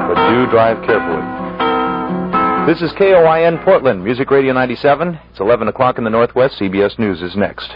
but do drive carefully. This is KOIN Portland, Music Radio 97. It's 11 o'clock in the Northwest. CBS News is next.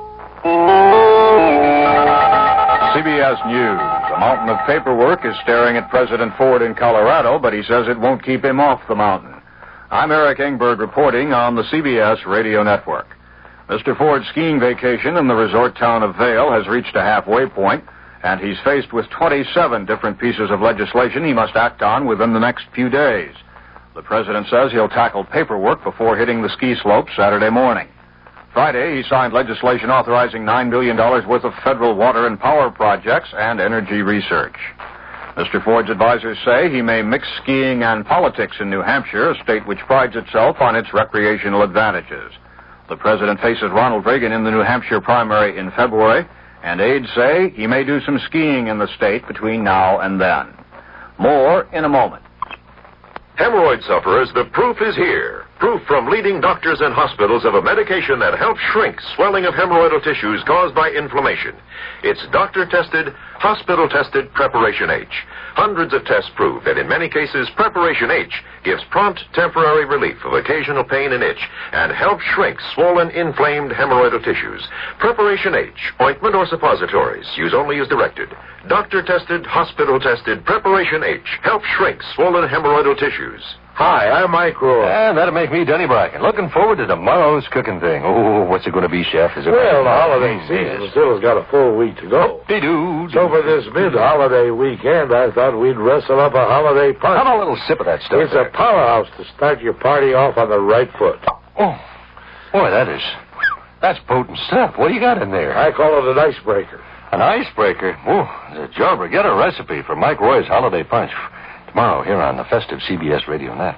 CBS News. A mountain of paperwork is staring at President Ford in Colorado, but he says it won't keep him off the mountain. I'm Eric Engberg reporting on the CBS Radio Network. Mr. Ford's skiing vacation in the resort town of Vail has reached a halfway point, and he's faced with 27 different pieces of legislation he must act on within the next few days. The president says he'll tackle paperwork before hitting the ski slopes Saturday morning. Friday, he signed legislation authorizing $9 billion worth of federal water and power projects and energy research. Mr. Ford's advisors say he may mix skiing and politics in New Hampshire, a state which prides itself on its recreational advantages. The president faces Ronald Reagan in the New Hampshire primary in February, and aides say he may do some skiing in the state between now and then. More in a moment. Hemorrhoid sufferers, the proof is here. Proof from leading doctors and hospitals of a medication that helps shrink swelling of hemorrhoidal tissues caused by inflammation. It's doctor-tested, hospital-tested Preparation H. Hundreds of tests prove that in many cases, Preparation H gives prompt, temporary relief of occasional pain and itch and helps shrink swollen, inflamed hemorrhoidal tissues. Preparation H, ointment or suppositories, use only as directed. Doctor-tested, hospital-tested Preparation H helps shrink swollen hemorrhoidal tissues. Hi, I'm Mike Rohr. And that'll make me Denny Bracken. Looking forward to tomorrow's cooking thing. Oh, what's it going to be, Chef? Is it Well, the holiday season still has got a full week to go. So for this mid-holiday weekend, I thought we'd wrestle up a holiday punch. Have a little sip of that stuff. It's a powerhouse to start your party off on the right foot. Oh, boy, that's potent stuff. What do you got in there? I call it an icebreaker. An icebreaker? Oh, the jobber. Get a recipe for Mike Roy's holiday punch. Tomorrow here on the festive CBS Radio Net.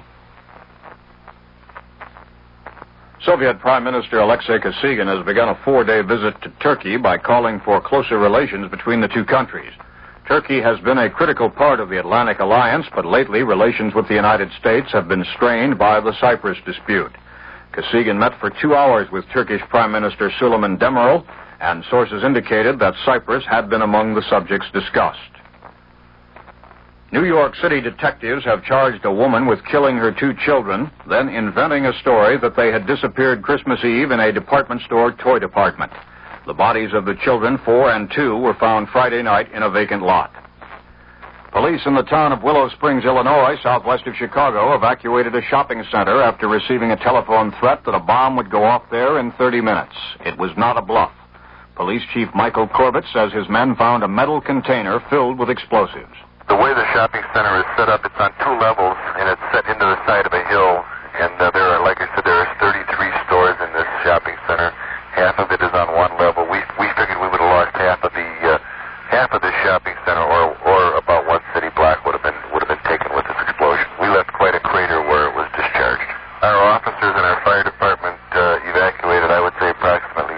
Soviet Prime Minister Alexei Kosygin has begun a 4-day visit to Turkey by calling for closer relations between the two countries. Turkey has been a critical part of the Atlantic Alliance, but lately relations with the United States have been strained by the Cyprus dispute. Kosygin met for 2 hours with Turkish Prime Minister Süleyman Demirel, and sources indicated that Cyprus had been among the subjects discussed. New York City detectives have charged a woman with killing her 2 children, then inventing a story that they had disappeared Christmas Eve in a department store toy department. The bodies of the children, 4 and 2, were found Friday night in a vacant lot. Police in the town of Willow Springs, Illinois, southwest of Chicago, evacuated a shopping center after receiving a telephone threat that a bomb would go off there in 30 minutes. It was not a bluff. Police Chief Michael Corbett says his men found a metal container filled with explosives. The way the shopping center is set up, it's on 2 levels, and it's set into the side of a hill. And there are, like I said, there are 33 stores in this shopping center. Half of it is on 1 level. We figured we would have lost half of the shopping center, or about 1 city block would have been taken with this explosion. We left quite a crater where it was discharged. Our officers and our fire department evacuated, I would say, approximately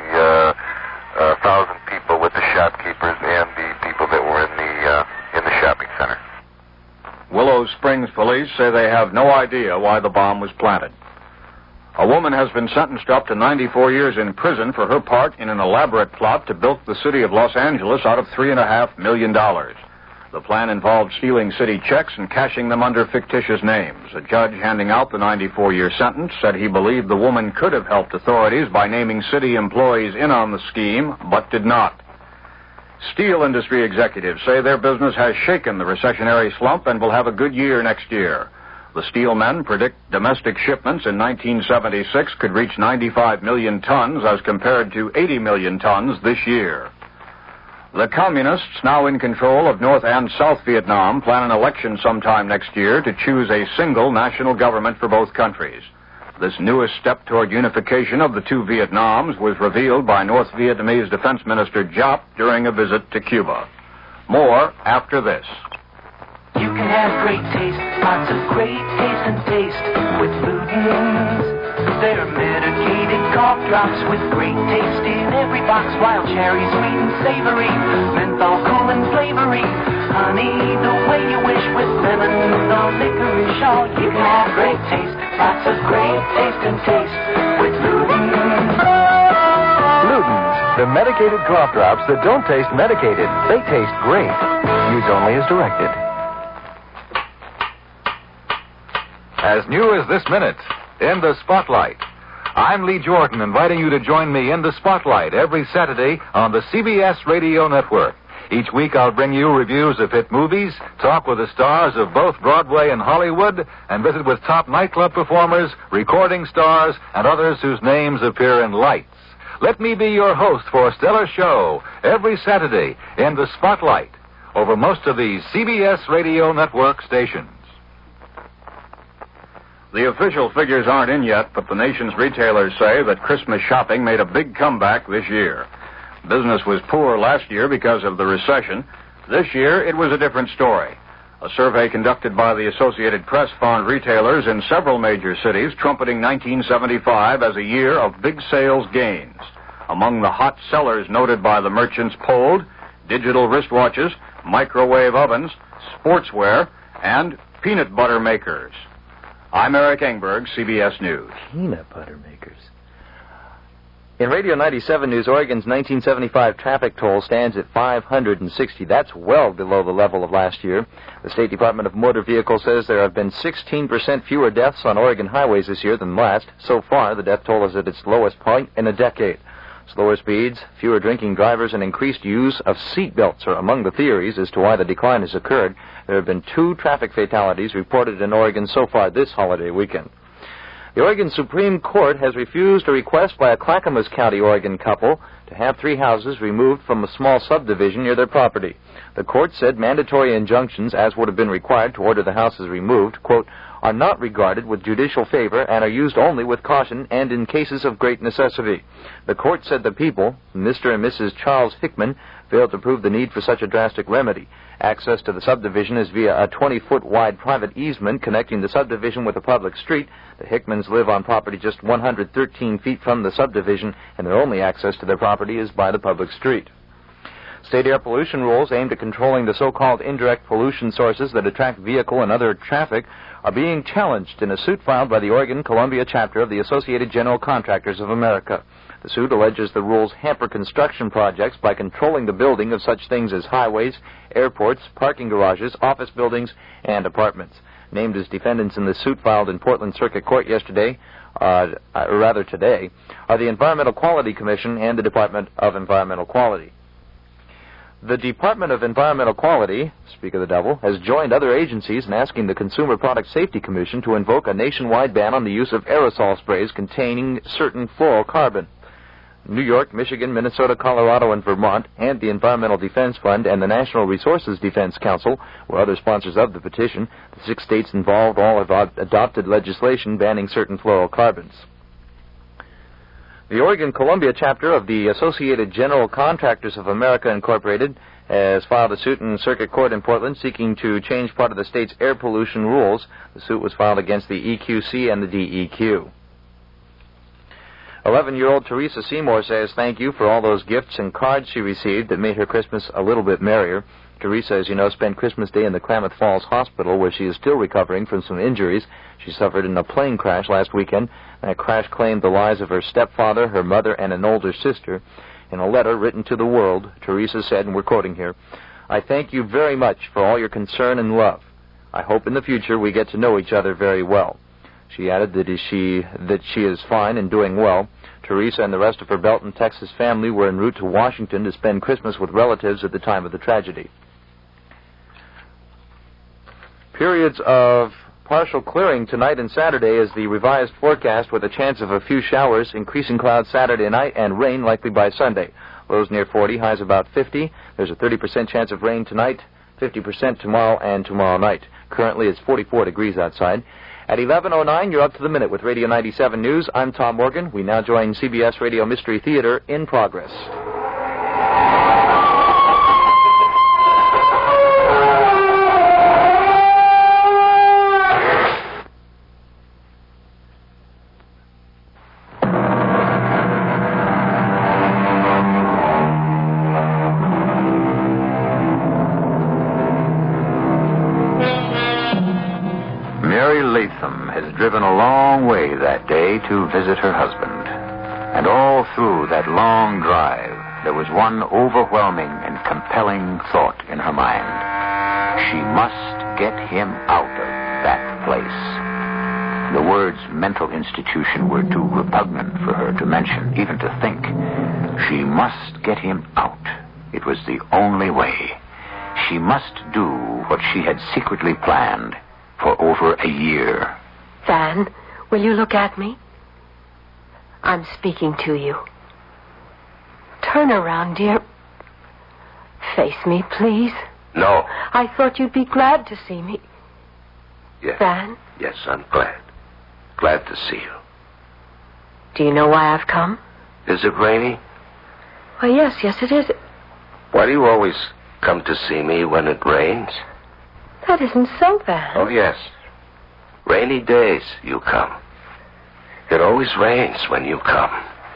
1,000 people with the shopkeepers and the people that were in the shopping center. Willow Springs police say they have no idea why the bomb was planted. A woman has been sentenced up to 94 years in prison for her part in an elaborate plot to bilk the city of Los Angeles out of $3.5 million. The plan involved stealing city checks and cashing them under fictitious names. A judge handing out the 94-year sentence said he believed the woman could have helped authorities by naming city employees in on the scheme, but did not. Steel industry executives say their business has shaken the recessionary slump and will have a good year next year. The steel men predict domestic shipments in 1976 could reach 95 million tons as compared to 80 million tons this year. The communists, now in control of North and South Vietnam, plan an election sometime next year to choose a single national government for both countries. This newest step toward unification of the 2 Vietnams was revealed by North Vietnamese Defense Minister Giap during a visit to Cuba. More after this. You can have great taste, lots of great taste and taste with Luden's. They're medicated cough drops with great taste in every box. Wild cherry, sweet and savory, menthol cool and flavory. Honey, the way you wish with lemon or licorice. Oh, you can have great taste, lots of great taste and taste with Luden's. Luden's, the medicated cough drops that don't taste medicated. They taste great. Use only as directed. As new as this minute, In the Spotlight. I'm Lee Jordan, inviting you to join me in the Spotlight every Saturday on the CBS Radio Network. Each week I'll bring you reviews of hit movies, talk with the stars of both Broadway and Hollywood, and visit with top nightclub performers, recording stars, and others whose names appear in lights. Let me be your host for a stellar show every Saturday in the Spotlight over most of these CBS Radio Network stations. The official figures aren't in yet, but the nation's retailers say that Christmas shopping made a big comeback this year. Business was poor last year because of the recession. This year, it was a different story. A survey conducted by the Associated Press found retailers in several major cities trumpeting 1975 as a year of big sales gains. Among the hot sellers noted by the merchants polled, digital wristwatches, microwave ovens, sportswear, and peanut butter makers. I'm Eric Engberg, CBS News. Peanut butter makers. In Radio 97 News, Oregon's 1975 traffic toll stands at 560. That's well below the level of last year. The State Department of Motor Vehicles says there have been 16% fewer deaths on Oregon highways this year than last. So far, the death toll is at its lowest point in a decade. Slower speeds, fewer drinking drivers, and increased use of seat belts are among the theories as to why the decline has occurred. There have been 2 traffic fatalities reported in Oregon so far this holiday weekend. The Oregon Supreme Court has refused a request by a Clackamas County, Oregon couple to have 3 houses removed from a small subdivision near their property. The court said mandatory injunctions, as would have been required to order the houses removed, quote, are not regarded with judicial favor and are used only with caution and in cases of great necessity. The court said the people, Mr. and Mrs. Charles Hickman, failed to prove the need for such a drastic remedy. Access to the subdivision is via a 20-foot wide private easement connecting the subdivision with a public street. The Hickmans live on property just 113 feet from the subdivision, and their only access to their property is by the public street. State air pollution rules aimed at controlling the so-called indirect pollution sources that attract vehicle and other traffic are being challenged in a suit filed by the Oregon Columbia chapter of the Associated General Contractors of America. The suit alleges the rules hamper construction projects by controlling the building of such things as highways, airports, parking garages, office buildings, and apartments. Named as defendants in the suit filed in Portland Circuit Court today, are the Environmental Quality Commission and the Department of Environmental Quality. The Department of Environmental Quality, speak of the devil, has joined other agencies in asking the Consumer Product Safety Commission to invoke a nationwide ban on the use of aerosol sprays containing certain fluorocarbon. New York, Michigan, Minnesota, Colorado, and Vermont, and the Environmental Defense Fund and the National Resources Defense Council were other sponsors of the petition. The 6 states involved all have adopted legislation banning certain fluorocarbons. The Oregon Columbia chapter of the Associated General Contractors of America, Incorporated, has filed a suit in Circuit Court in Portland seeking to change part of the state's air pollution rules. The suit was filed against the EQC and the DEQ. 11-year-old Teresa Seymour says thank you for all those gifts and cards she received that made her Christmas a little bit merrier. Teresa, as you know, spent Christmas Day in the Klamath Falls Hospital, where she is still recovering from some injuries she suffered in a plane crash last weekend. That crash claimed the lives of her stepfather, her mother, and an older sister. In a letter written to the world, Teresa said, and we're quoting here, I thank you very much for all your concern and love. I hope in the future we get to know each other very well. She added that she is fine and doing well. Teresa and the rest of her Belton, Texas family were en route to Washington to spend Christmas with relatives at the time of the tragedy. Periods of partial clearing tonight and Saturday is the revised forecast, with a chance of a few showers, increasing clouds Saturday night, and rain likely by Sunday. Lows near 40, highs about 50. There's a 30% chance of rain tonight, 50% tomorrow and tomorrow night. Currently it's 44 degrees outside. At 11:09, you're up to the minute with Radio 97 News. I'm Tom Morgan. We now join CBS Radio Mystery Theater in progress. Driven a long way that day to visit her husband. And all through that long drive, there was one overwhelming and compelling thought in her mind. She must get him out of that place. The words mental institution were too repugnant for her to mention, even to think. She must get him out. It was the only way. She must do what she had secretly planned for over a year. Van, will you look at me? I'm speaking to you. Turn around, dear. Face me, please. No. I thought you'd be glad to see me. Yes. Van? Yes, I'm glad. Glad to see you. Do you know why I've come? Is it rainy? Why, yes, it is. Why do you always come to see me when it rains? That isn't so, Van. Oh, yes. Rainy days, you come. It always rains when you come.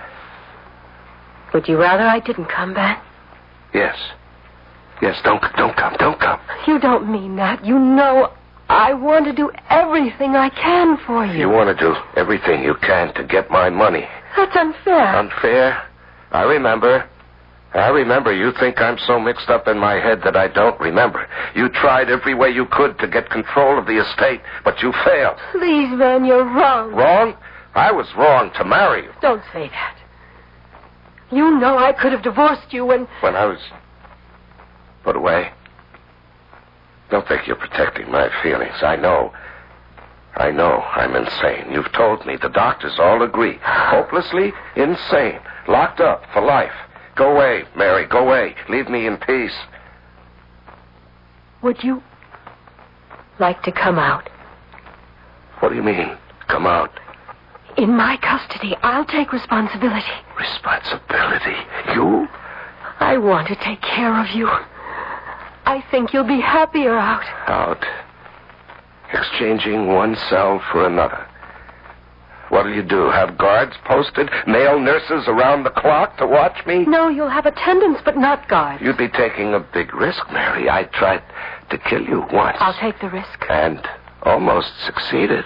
Would you rather I didn't come, Van? Yes. Yes, don't come. You don't mean that. You know I want to do everything I can for you. You want to do everything you can to get my money. That's unfair. Unfair? I remember you think I'm so mixed up in my head that I don't remember. You tried every way you could to get control of the estate, but you failed. Please, Van, you're wrong. Wrong? I was wrong to marry you. Don't say that. You know I could have divorced you when I was put away. Don't think you're protecting my feelings. I know I'm insane. You've told me. The doctors all agree. Hopelessly insane. Locked up for life. Go away, Mary. Go away. Leave me in peace. Would you like to come out? What do you mean, come out? In my custody. I'll take responsibility. Responsibility? You? I want to take care of you. I think you'll be happier out. Out. Exchanging one cell for another. What'll you do? Have guards posted? Male nurses around the clock to watch me? No, you'll have attendants, but not guards. You'd be taking a big risk, Mary. I tried to kill you once. I'll take the risk. And almost succeeded.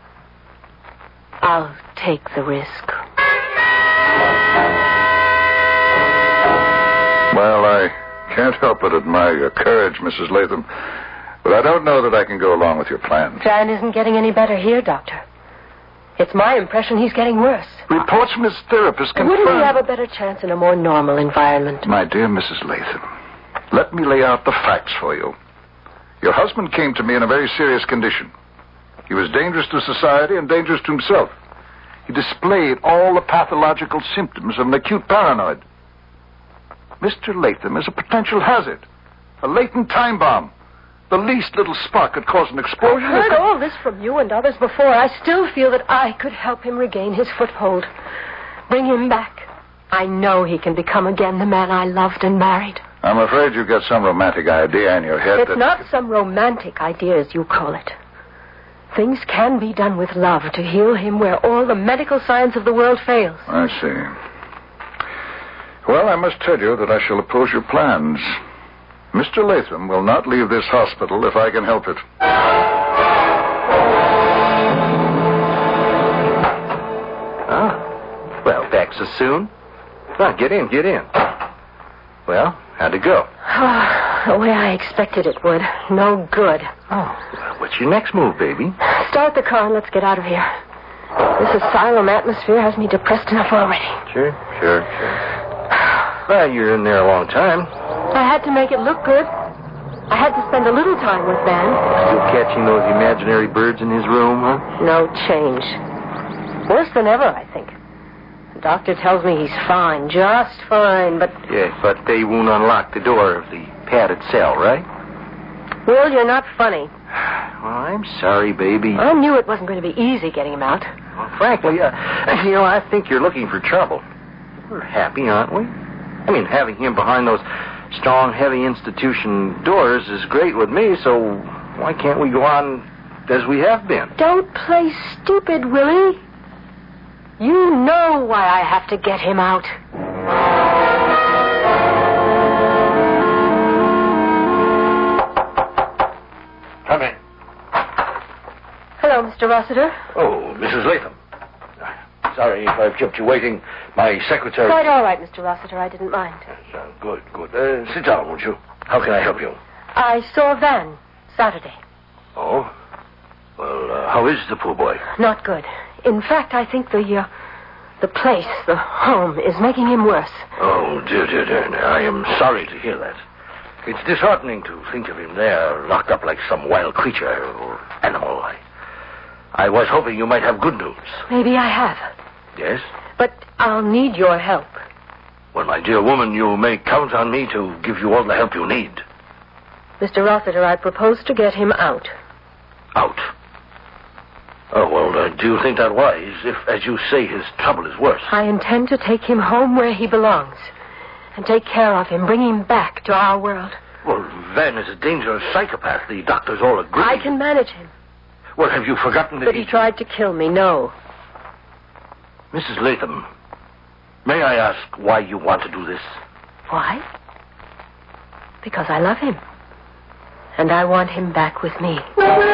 I'll take the risk. Well, I can't help but admire your courage, Mrs. Latham. But I don't know that I can go along with your plans. Van isn't getting any better here, Doctor. It's my impression he's getting worse. Reports from his therapist confirm... Wouldn't he have a better chance in a more normal environment? My dear Mrs. Latham, let me lay out the facts for you. Your husband came to me in a very serious condition. He was dangerous to society and dangerous to himself. He displayed all the pathological symptoms of an acute paranoid. Mr. Latham is a potential hazard, a latent time bomb. The least little spark could cause an explosion. I've heard all this from you and others before. I still feel that I could help him regain his foothold. Bring him back. I know he can become again the man I loved and married. I'm afraid you've got some romantic idea in your head. It's not some romantic idea, as you call it. Things can be done with love to heal him where all the medical science of the world fails. I see. Well, I must tell you that I shall oppose your plans. Mr. Latham will not leave this hospital if I can help it. Well, back so soon? Get in. Well, how'd it go? The way I expected it would. No good. Well, what's your next move, baby? Start the car and let's get out of here. This asylum atmosphere has me depressed enough already. Sure. Well, you're in there a long time. I had to make it look good. I had to spend a little time with Van. Still catching those imaginary birds in his room, huh? No change. Worse than ever, I think. The doctor tells me he's fine, just fine, but... Yeah, but they won't unlock the door of the padded cell, right? Will, you're not funny. Well, I'm sorry, baby. I knew it wasn't going to be easy getting him out. Well, frankly, I think you're looking for trouble. We're happy, aren't we? I mean, having him behind those strong, heavy institution doors is great with me, so why can't we go on as we have been? Don't play stupid, Willie. You know why I have to get him out. Come in. Hello, Mr. Rossiter. Oh, Mrs. Latham. Sorry if I've kept you waiting. My secretary... Quite all right, Mr. Rossiter. I didn't mind. Good. Sit down, won't you? How can I help you? I saw Van Saturday. Oh? Well, How is the poor boy? Not good. In fact, I think the place, the home, is making him worse. Oh, dear. I am sorry to hear that. It's disheartening to think of him there, locked up like some wild creature or animal. I was hoping you might have good news. Maybe I have. Yes? But I'll need your help. Well, my dear woman, you may count on me to give you all the help you need. Mr. Rossiter, I propose to get him out. Out? Oh, well, do you think that wise, if, as you say, his trouble is worse? I intend to take him home where he belongs and take care of him, bring him back to our world. Well, Van is a dangerous psychopath. The doctors all agree. I can manage him. Well, have you forgotten that But he tried to kill me, no. Mrs. Latham, may I ask why you want to do this? Why? Because I love him. And I want him back with me.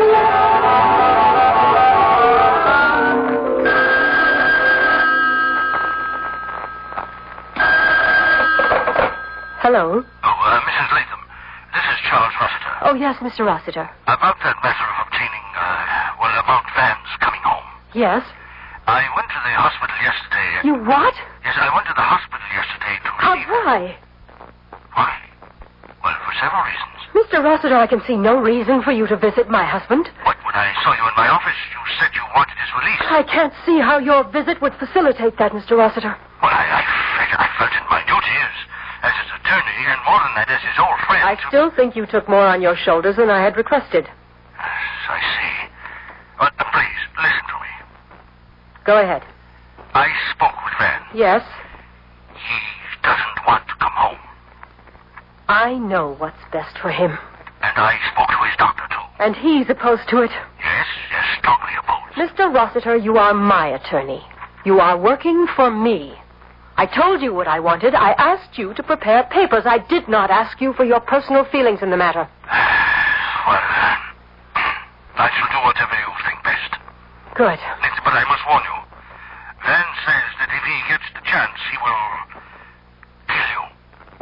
Hello? Mrs. Latham, this is Charles Rossiter. Oh, yes, Mr. Rossiter. About that matter of obtaining, about Van's coming home. Yes? I went to the hospital yesterday. You what? Yes, I went to the hospital yesterday to receive... Why? Why? Well, for several reasons. Mr. Rossiter, I can see no reason for you to visit my husband. What, when I saw you in my office, you said you wanted his release. I can't see how your visit would facilitate that, Mr. Rossiter. Well, I felt it my duty as his attorney, and more than that, as his old friend. I still think you took more on your shoulders than I had requested. Yes, I see. Please, listen to me. Go ahead. I spoke with Van. Yes? He doesn't want to come home. I know what's best for him. And I spoke to his doctor, too. And he's opposed to it. Yes, strongly opposed. Mr. Rossiter, you are my attorney. You are working for me. I told you what I wanted. I asked you to prepare papers. I did not ask you for your personal feelings in the matter. Well, I shall do whatever you think best. Good. But I must warn you. Van says that if he gets the chance, he will kill you.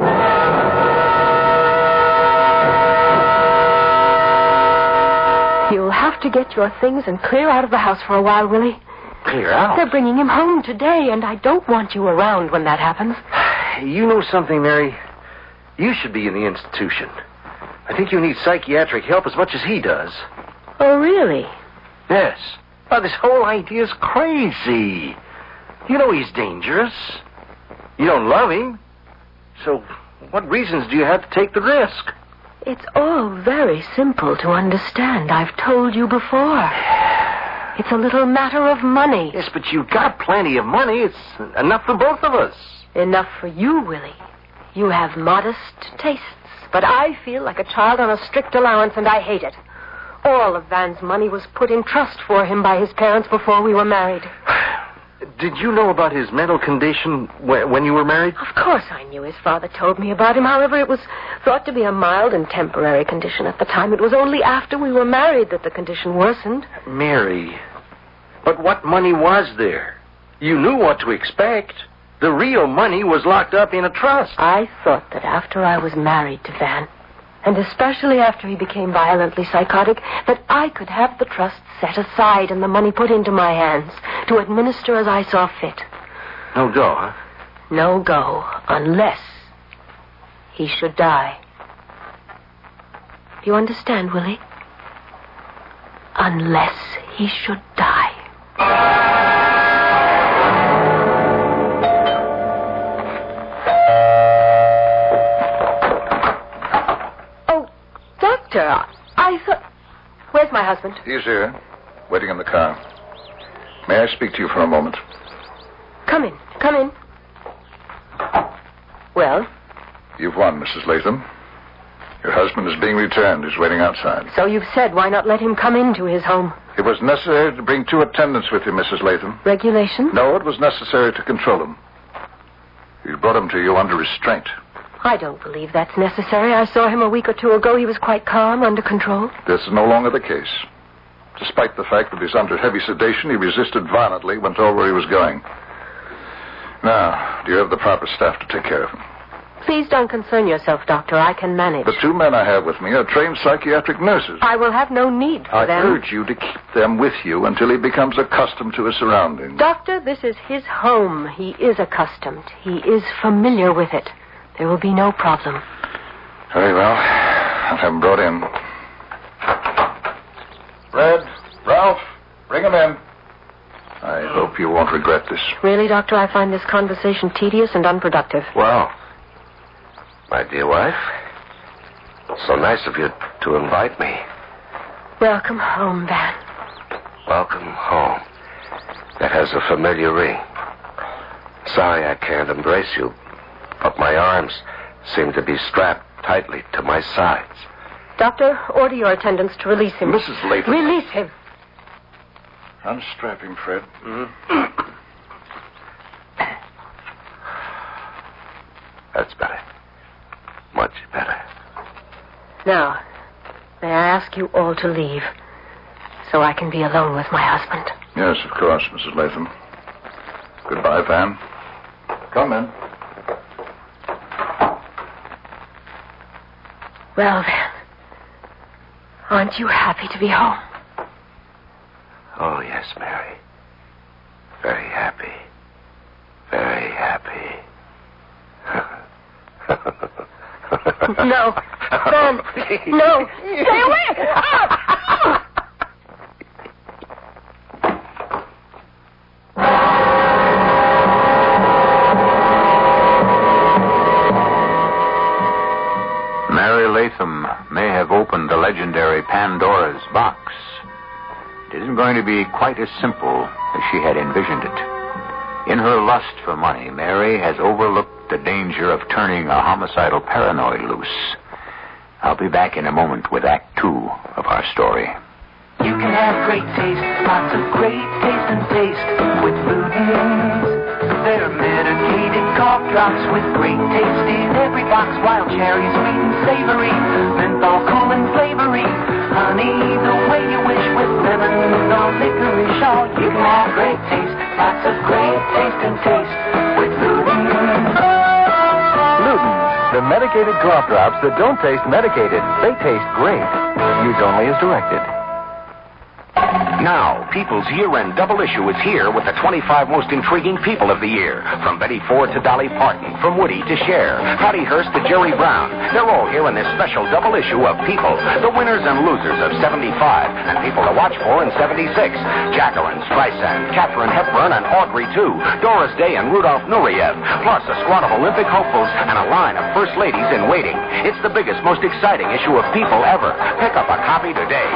You'll have to get your things and clear out of the house for a while, Willie. Clear out? They're bringing him home today, and I don't want you around when that happens. You know something, Mary? You should be in the institution. I think you need psychiatric help as much as he does. Oh, really? Yes. Well, this whole idea is crazy. You know he's dangerous. You don't love him. So what reasons do you have to take the risk? It's all very simple to understand. I've told you before. It's a little matter of money. Yes, but you've got plenty of money. It's enough for both of us. Enough for you, Willie. You have modest tastes. But I feel like a child on a strict allowance, and I hate it. All of Van's money was put in trust for him by his parents before we were married. Did you know about his mental condition when you were married? Of course I knew. His father told me about him. However, it was thought to be a mild and temporary condition at the time. It was only after we were married that the condition worsened. Mary, but what money was there? You knew what to expect. The real money was locked up in a trust. I thought that after I was married to Van, and especially after he became violently psychotic, that I could have the trust set aside and the money put into my hands to administer as I saw fit. No go, huh? No go, unless he should die. Do you understand, Willie? Unless he should die. Oh, Doctor, I thought... Where's my husband? He's here, waiting in the car. May I speak to you for a moment? Come in. Come in. Well? You've won, Mrs. Latham. Your husband is being returned. He's waiting outside. So you've said, why not let him come into his home? It was necessary to bring 2 attendants with you, Mrs. Latham. Regulation? No, it was necessary to control him. We brought him to you under restraint. I don't believe that's necessary. I saw him a week or 2 ago. He was quite calm, under control. This is no longer the case. Despite the fact that he's under heavy sedation, he resisted violently when told where he was going. Now, do you have the proper staff to take care of him? Please don't concern yourself, Doctor. I can manage. The 2 men I have with me are trained psychiatric nurses. I will have no need for them. I urge you to keep them with you until he becomes accustomed to his surroundings. Doctor, this is his home. He is accustomed. He is familiar with it. There will be no problem. Very well. I'll have him brought in. Fred, Ralph, bring him in. I hope you won't regret this. Really, Doctor, I find this conversation tedious and unproductive. Well, my dear wife, so nice of you to invite me. Welcome home, Van. Welcome home. That has a familiar ring. Sorry I can't embrace you, but my arms seem to be strapped tightly to my sides. Doctor, order your attendants to release him. Mrs. Latham. Release him. Unstrap him, Fred. That's better. Much better. Now, may I ask you all to leave so I can be alone with my husband? Yes, of course, Mrs. Latham. Goodbye, Van. Come in. Well, then, aren't you happy to be home? Oh, yes, Mary. Very happy. Very happy. No. Van, no. Stay away! Mary Latham may have opened the legendary Pandora's box. It isn't going to be quite as simple as she had envisioned it. In her lust for money, Mary has overlooked the danger of turning a homicidal paranoid loose. I'll be back in a moment with Act 2 of our story. You can have great taste, lots of great taste and taste with Luden's. They're medicated cough drops with great taste in every box. Wild cherry, sweet and savory, menthol cool and flavory. Honey, the way you wish with lemon or licorice. Oh, you can have great taste, lots of great taste and taste with Luden's. Luden's, the medicated cough drops that don't taste medicated. They taste great. Use only as directed. Now, People's year-end double issue is here with the 25 most intriguing people of the year. From Betty Ford to Dolly Parton, from Woody to Cher, Patty Hearst to Jerry Brown. They're all here in this special double issue of People, the winners and losers of 75, and people to watch for in 76. Jacqueline, Streisand, Katharine Hepburn, and Audrey, too. Doris Day and Rudolph Nureyev. Plus a squad of Olympic hopefuls and a line of first ladies in waiting. It's the biggest, most exciting issue of People ever. Pick up a copy today.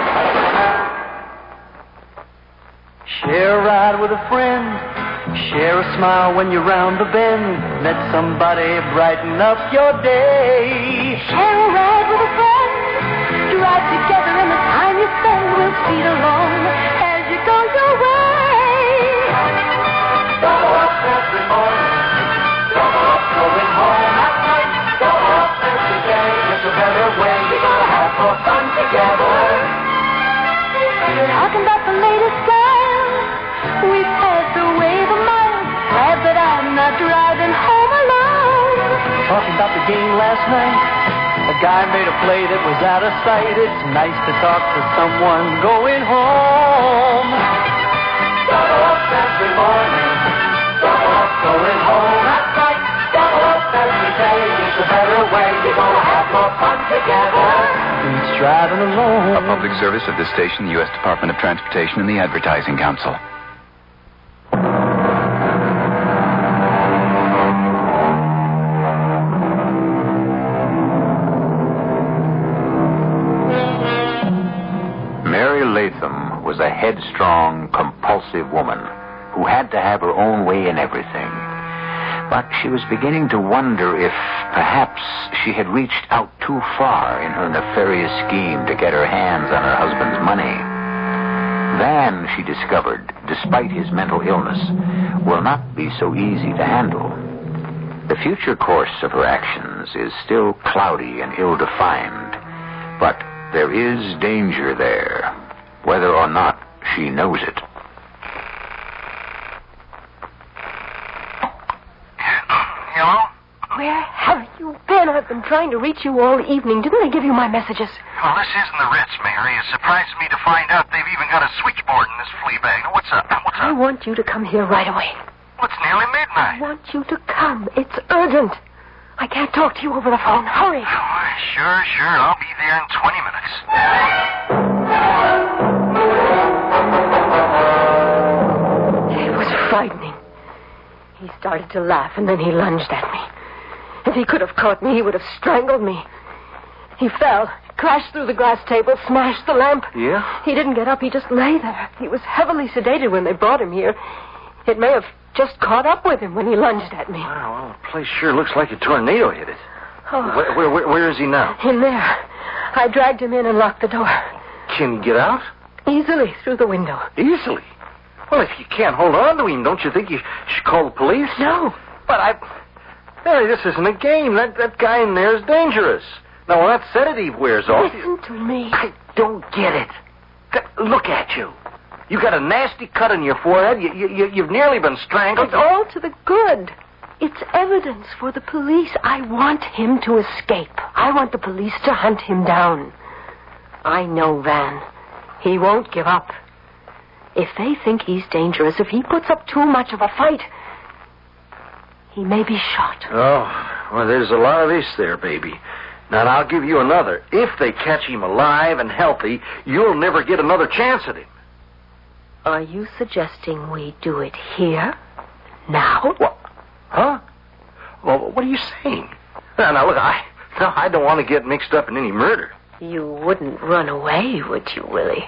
Share a ride with a friend. Share a smile when you're round the bend. Let somebody brighten up your day. Share a ride with a friend. Drive together and the time you spend will speed along as you go your way. Go up every morning. Go up going home at night. Go up every day. It's a better way. We're gonna have more fun together. Talking about the latest style. We've passed away the miles. Glad that I'm not driving home alone. Talking about the game last night. A guy made a play that was out of sight. It's nice to talk to someone going home. Go up every morning. Go up going home at night. Go up every day. It's a better way. You're gonna have more fun together. It's driving alone. A public service of this station, the U.S. Department of Transportation, and the Advertising Council. Mary Latham was a headstrong, compulsive woman who had to have her own way in everything. But she was beginning to wonder if perhaps she had reached out too far in her nefarious scheme to get her hands on her husband's money. Van, she discovered, despite his mental illness, will not be so easy to handle. The future course of her actions is still cloudy and ill-defined, but there is danger there, whether or not she knows it. Where have you Van, I've been trying to reach you all evening. Didn't I give you my messages? Well, this isn't the Ritz, Mary. It surprises me to find out they've even got a switchboard in this flea bag. What's up? I want you to come here right away. Well, it's nearly midnight. I want you to come. It's urgent. I can't talk to you over the phone. Hurry. Oh, sure. I'll be there in 20 minutes. It was frightening. He started to laugh, and then he lunged at me. If he could have caught me, he would have strangled me. He fell, crashed through the glass table, smashed the lamp. Yeah? He didn't get up. He just lay there. He was heavily sedated when they brought him here. It may have just caught up with him when he lunged at me. Wow, well, the place sure looks like a tornado hit it. Oh. Where is he now? In there. I dragged him in and locked the door. Can he get out? Easily, through the window. Easily? Well, if you can't hold on to him, don't you think you should call the police? No. But Mary, this isn't a game. That guy in there is dangerous. Now, when that sedative wears off... Listen to me. I don't get it. Look at you. You got a nasty cut on your forehead. You've nearly been strangled. It's all to the good. It's evidence for the police. I want him to escape. I want the police to hunt him down. I know Van. He won't give up. If they think he's dangerous, if he puts up too much of a fight, he may be shot. Oh, well, there's a lot of this there, baby. Now, I'll give you another. If they catch him alive and healthy, you'll never get another chance at him. Are you suggesting we do it here? Now? What? Huh? Well, what are you saying? Now, look, I don't want to get mixed up in any murder. You wouldn't run away, would you, Willie?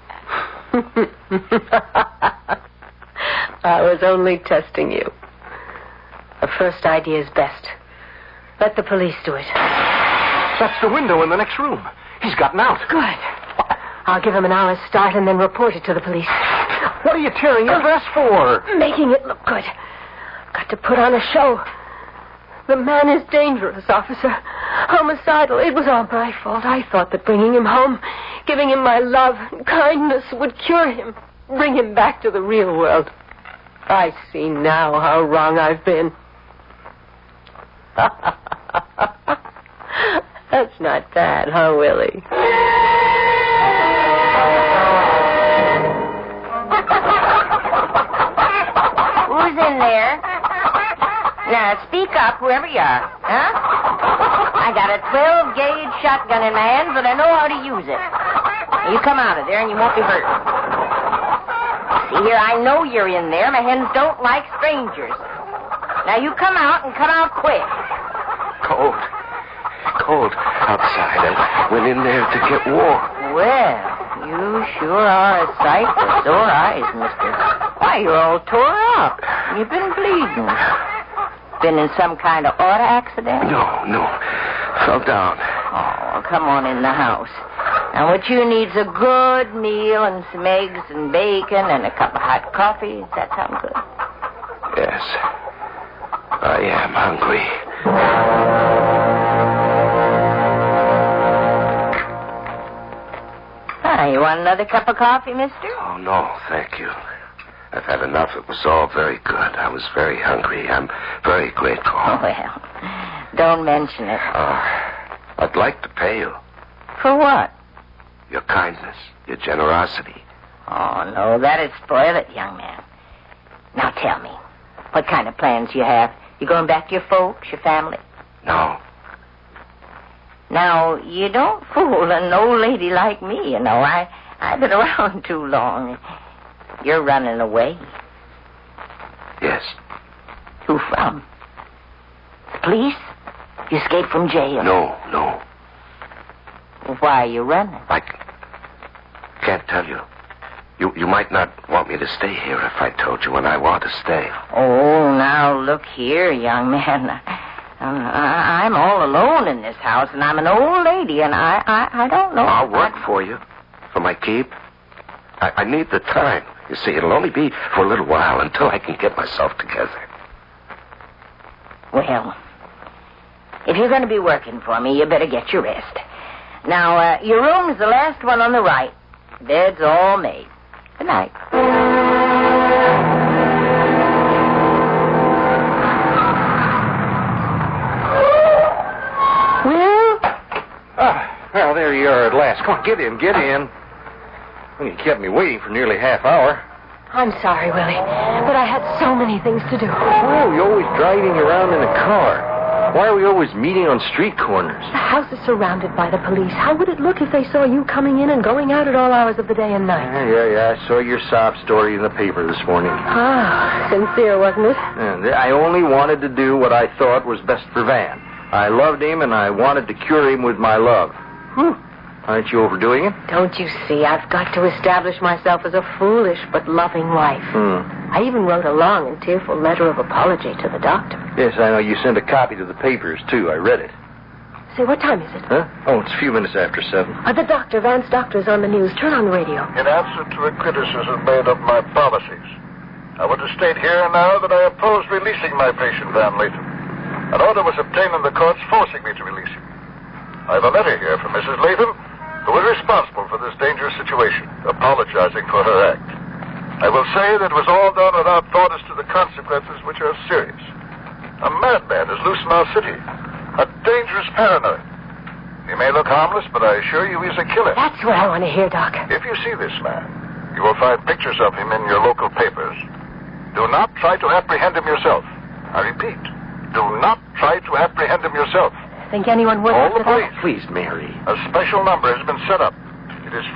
I was only testing you. The first idea is best. Let the police do it. That's the window in the next room. He's gotten out. Good. I'll give him an hour's start and then report it to the police. What are you tearing your dress for? Making it look good. Got to put on a show. The man is dangerous, officer. Homicidal. It was all my fault. I thought that bringing him home, giving him my love and kindness would cure him, bring him back to the real world. I see now how wrong I've been. That's not bad, huh, Willie? Who's in there? Now, speak up, whoever you are, huh? I got a 12-gauge shotgun in my hand, but I know how to use it. You come out of there and you won't be hurt. See here, I know you're in there. My hens don't like strangers. Now, you come out and come out quick. Cold outside. I went in there to get warm. Well, you sure are a sight for sore eyes, mister. Why, you're all tore up. You've been bleeding. Been in some kind of auto accident? No. Fell down. Oh, come on in the house. Now, what you need's a good meal and some eggs and bacon and a cup of hot coffee. Does that sound good? Yes. I am hungry. You want another cup of coffee, mister? Oh, no, thank you. I've had enough. It was all very good. I was very hungry. I'm very grateful. Oh, well, don't mention it. I'd like to pay you. For what? Your kindness, your generosity. Oh, no, that'd spoil it, young man. Now tell me, what kind of plans you have? You going back to your folks, your family? No. Now, you don't fool an old lady like me, you know. I've been around too long. You're running away. Yes. Who from? The police? You escaped from jail? No. Well, why are you running? I can't tell you. You might not want me to stay here if I told you, and I want to stay. Oh, now, look here, young man. I'm all alone in this house, and I'm an old lady, and I don't know. I'll work for you, for my keep. I need the time. You see, it'll only be for a little while until I can get myself together. Well, if you're going to be working for me, you better get your rest. Now, your room's the last one on the right. Bed's all made. Good night. Well, there you are at last. Come on, get in. Well, you kept me waiting for nearly half hour. I'm sorry, Willie, but I had so many things to do. Oh, you're always driving around in a car. Why are we always meeting on street corners? The house is surrounded by the police. How would it look if they saw you coming in and going out at all hours of the day and night? Yeah. I saw your sob story in the paper this morning. Ah, sincere, wasn't it? I only wanted to do what I thought was best for Van. I loved him, and I wanted to cure him with my love. Aren't you overdoing it? Don't you see? I've got to establish myself as a foolish but loving wife. I even wrote a long and tearful letter of apology to the doctor. Yes, I know. You sent a copy to the papers, too. I read it. Say, what time is it? Huh? Oh, it's a few minutes after 7. The doctor, Van's doctor, is on the news. Turn on the radio. In answer to a criticism made of my policies, I want to state here and now that I oppose releasing my patient, Van Latham. An order was obtained in the courts forcing me to release him. I have a letter here from Mrs. Latham, who was responsible for this dangerous situation, apologizing for her act. I will say that it was all done without thought as to the consequences, which are serious. A madman is loose in our city, a dangerous paranoid. He may look harmless, but I assure you he's a killer. That's what I want to hear, Doc. If you see this man, you will find pictures of him in your local papers. Do not try to apprehend him yourself. I repeat, do not try to apprehend him yourself. Think anyone would? Call the police. Please, Mary. A special number has been set up. It is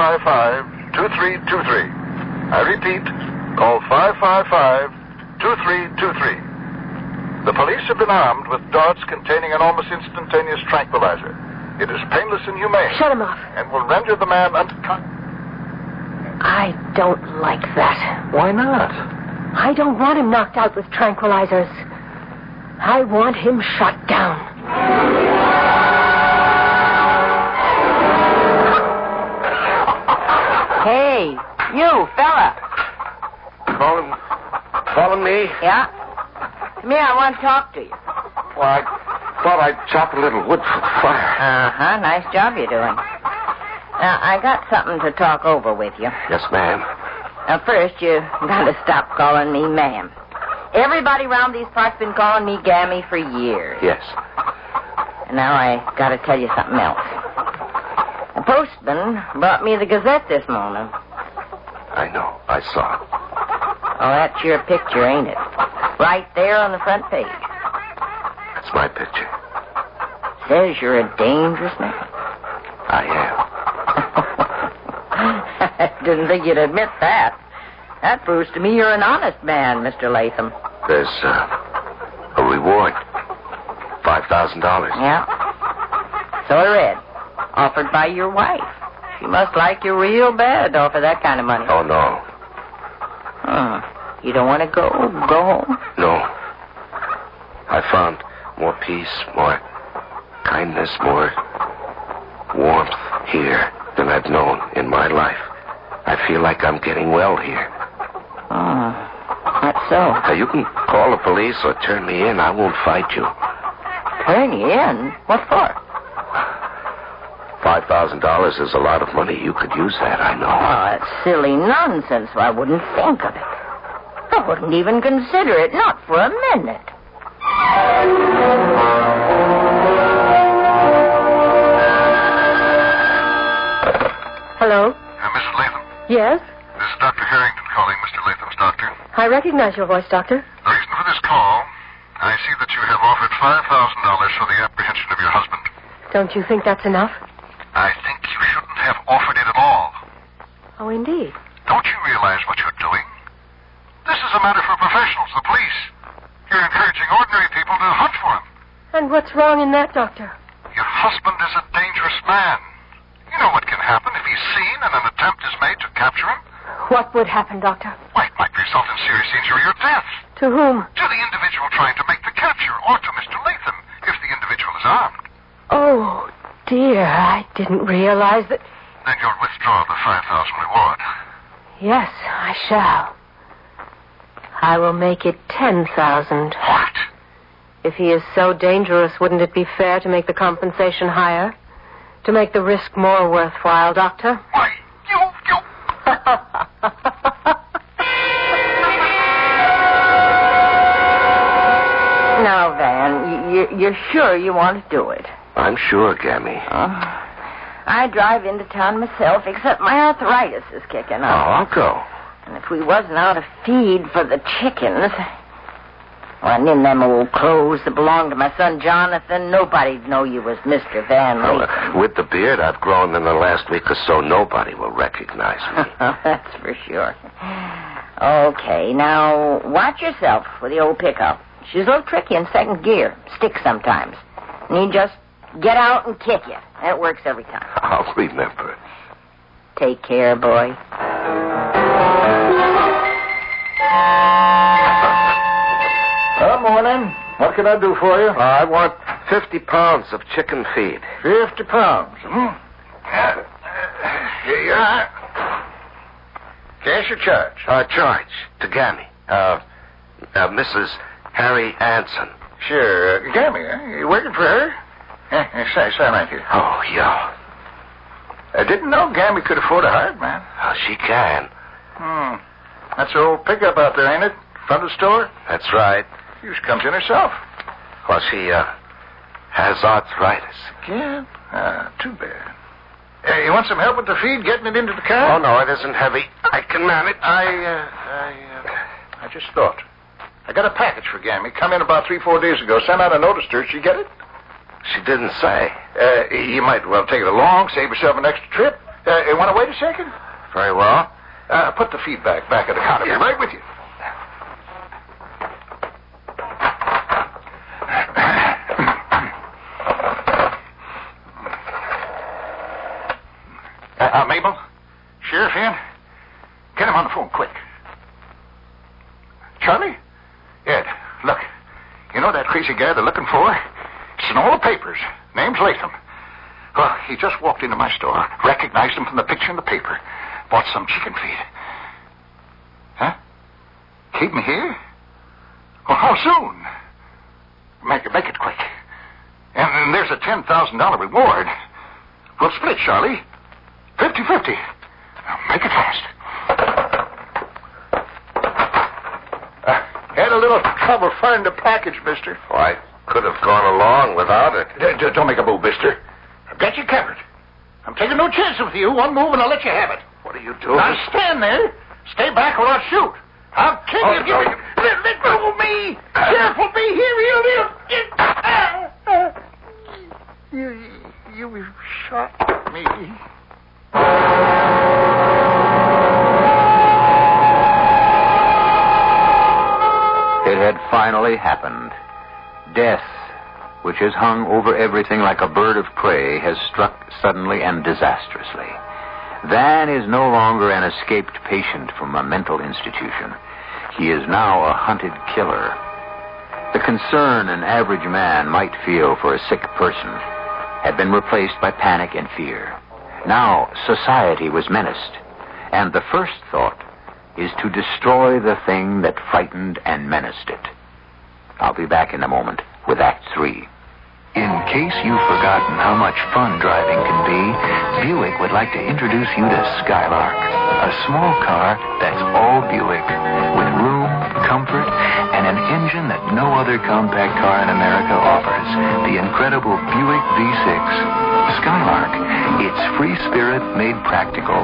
555-2323. I repeat, call 555-2323. The police have been armed with darts containing an almost instantaneous tranquilizer. It is painless and humane. Shut him off. And will render the man unconscious. I don't like that. Why not? I don't want him knocked out with tranquilizers. I want him shot down. Hey, you, fella. Calling me? Yeah? Come here, I want to talk to you. Well, I thought I'd chop a little wood for the fire. Uh-huh, nice job you're doing. Now, I got something to talk over with you. Yes, ma'am. Now, first, you gotta stop calling me ma'am. Everybody around these parts been calling me Gammy for years. Yes. And now I gotta tell you something else. The postman brought me the Gazette this morning. I know. I saw it. Oh, that's your picture, ain't it? Right there on the front page. That's my picture. Says you're a dangerous man. I I didn't think you'd admit that. That proves to me you're an honest man, Mr. Latham. There's a reward. $5,000. Yeah. So I read. Offered by your wife. She must like you real bad to offer that kind of money. Oh, no. You don't want to go home? No. I found more peace, more kindness, more warmth here than I've known in my life. I feel like I'm getting well here. Oh, that's so. Now, you can call the police or turn me in. I won't fight you. Turn you in? What for? $5,000 is a lot of money. You could use that, I know. Oh, that's silly nonsense. I wouldn't think of it. I wouldn't even consider it, not for a minute. Hello? Mrs. Latham, Yes? this is Dr. Harrington calling, Mr. Latham's doctor. I recognize your voice, Doctor. The reason for this call, I see that you have offered $5,000 for the apprehension of your husband. Don't you think that's enough? I think you shouldn't have offered it at all. Oh, indeed. Don't you realize what you're doing? This is a matter for professionals, the police. You're encouraging ordinary people to hunt for him. And what's wrong in that, Doctor? Your husband is a dangerous man. You know what can happen if he's seen and an attempt is made to capture him? What would happen, Doctor? Why, it might result in serious injury or death. To whom? To the individual trying to make the capture, or to Mr. Latham, if the individual is armed. Oh, dear, I didn't realize that... Then you'll withdraw the $5,000 reward. Yes, I shall. I will make it 10,000. What? If he is so dangerous, wouldn't it be fair to make the compensation higher? To make the risk more worthwhile, Doctor? Why, you... Now, Van, you're sure you want to do it? I'm sure, Gammy. I drive into town myself, except my arthritis is kicking up. Oh, I'll go. And if we wasn't out of feed for the chickens, and in them old clothes that belonged to my son Jonathan, nobody'd know you was Mr. Van Layton. With the beard I've grown in the last week or so, nobody will recognize me. That's for sure. Okay, now watch yourself with the old pickup. She's a little tricky in second gear. Sticks sometimes. And you just get out and kick you. That works every time. I'll remember. Take care, boy. Good morning. What can I do for you? I want 50 pounds of chicken feed. 50 pounds. Here you are. Cash or charge? Charge. To Gammy. Mrs. Harry Anson. Sure. Gammy, you working for her? Sign right here. Oh, yeah. I didn't know Gammy could afford a hired man. Oh, she can. That's her old pickup out there, ain't it? Front of the store? That's right. She just comes in herself. Well, she, has arthritis. Again? Too bad. You want some help with the feed, getting it into the car? Oh, no, it isn't heavy. I can manage. I just thought. I got a package for Gammy. Come in about 3-4 days ago. Sent out a notice to her. She get it? She didn't say. You might well take it along, save yourself an extra trip. You want to wait a second? Very well. Put the feed back at the counter. Yeah. Right with you. Mabel? Sheriff in? Get him on the phone, quick. Charlie? Ed, look. You know that crazy guy they're looking for? It's in all the papers. Name's Latham. Well, he just walked into my store, recognized him from the picture in the paper, bought some chicken feed. Huh? Keep me here? Well, how soon? Make it quick. And there's a $10,000 reward. We'll split, Charlie. 50-50. Now, make it fast. Had a little trouble finding the package, mister. Oh, I could have gone along without it. Don't make a move, mister. I've got you covered. I'm taking no chances with you. One move and I'll let you have it. What are you doing? Now stand there. Stay back or I'll shoot. I'll kill you. Let go of me. Sheriff will be here. You shot me. It had finally happened. Death, which has hung over everything like a bird of prey, has struck suddenly and disastrously. Van is no longer an escaped patient from a mental institution. He is now a hunted killer. The concern an average man might feel for a sick person had been replaced by panic and fear. Now society was menaced, and the first thought is to destroy the thing that frightened and menaced it. I'll be back in a moment with Act 3. In case you've forgotten how much fun driving can be, Buick would like to introduce you to Skylark, a small car that's all Buick, with room, comfort, and an engine that no other compact car in America offers, the incredible Buick V6. Skylark, it's free spirit made practical.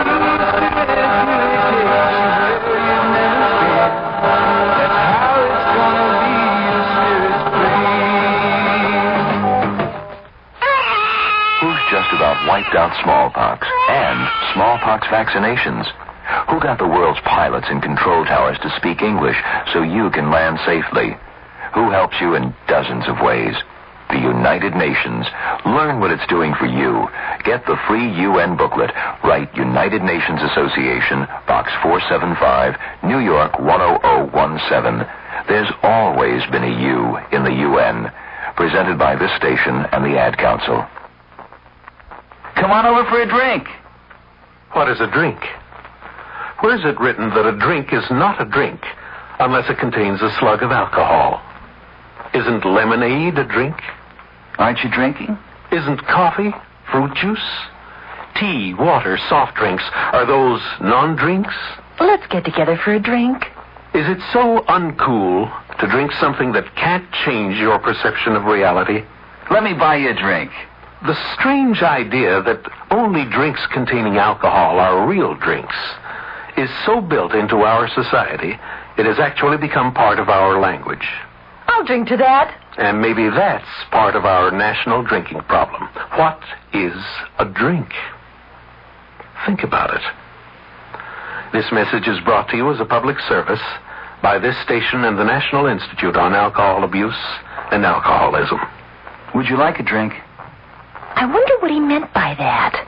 Just about wiped out smallpox and smallpox vaccinations? Who got the world's pilots in control towers to speak English so you can land safely? Who helps you in dozens of ways? The United Nations. Learn what it's doing for you. Get the free UN booklet. Write United Nations Association, Box 475, New York 10017. There's always been a U in the UN. Presented by this station and the Ad Council. Come on over for a drink. What is a drink? Where is it written that a drink is not a drink unless it contains a slug of alcohol? Isn't lemonade a drink? Aren't you drinking? Isn't coffee fruit juice? Tea, water, soft drinks, are those non-drinks? Let's get together for a drink. Is it so uncool to drink something that can't change your perception of reality? Let me buy you a drink. The strange idea that only drinks containing alcohol are real drinks is so built into our society, it has actually become part of our language. I'll drink to that. And maybe that's part of our national drinking problem. What is a drink? Think about it. This message is brought to you as a public service by this station and the National Institute on Alcohol Abuse and Alcoholism. Would you like a drink? I wonder what he meant by that.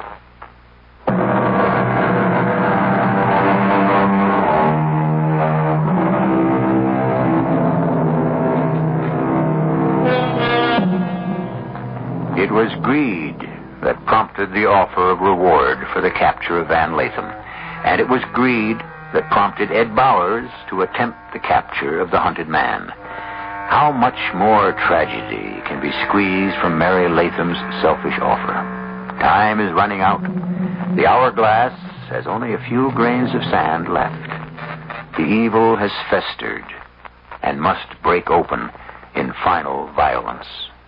It was greed that prompted the offer of reward for the capture of Van Latham. And it was greed that prompted Ed Bowers to attempt the capture of the hunted man. How much more tragedy can be squeezed from Mary Latham's selfish offer? Time is running out. The hourglass has only a few grains of sand left. The evil has festered and must break open in final violence.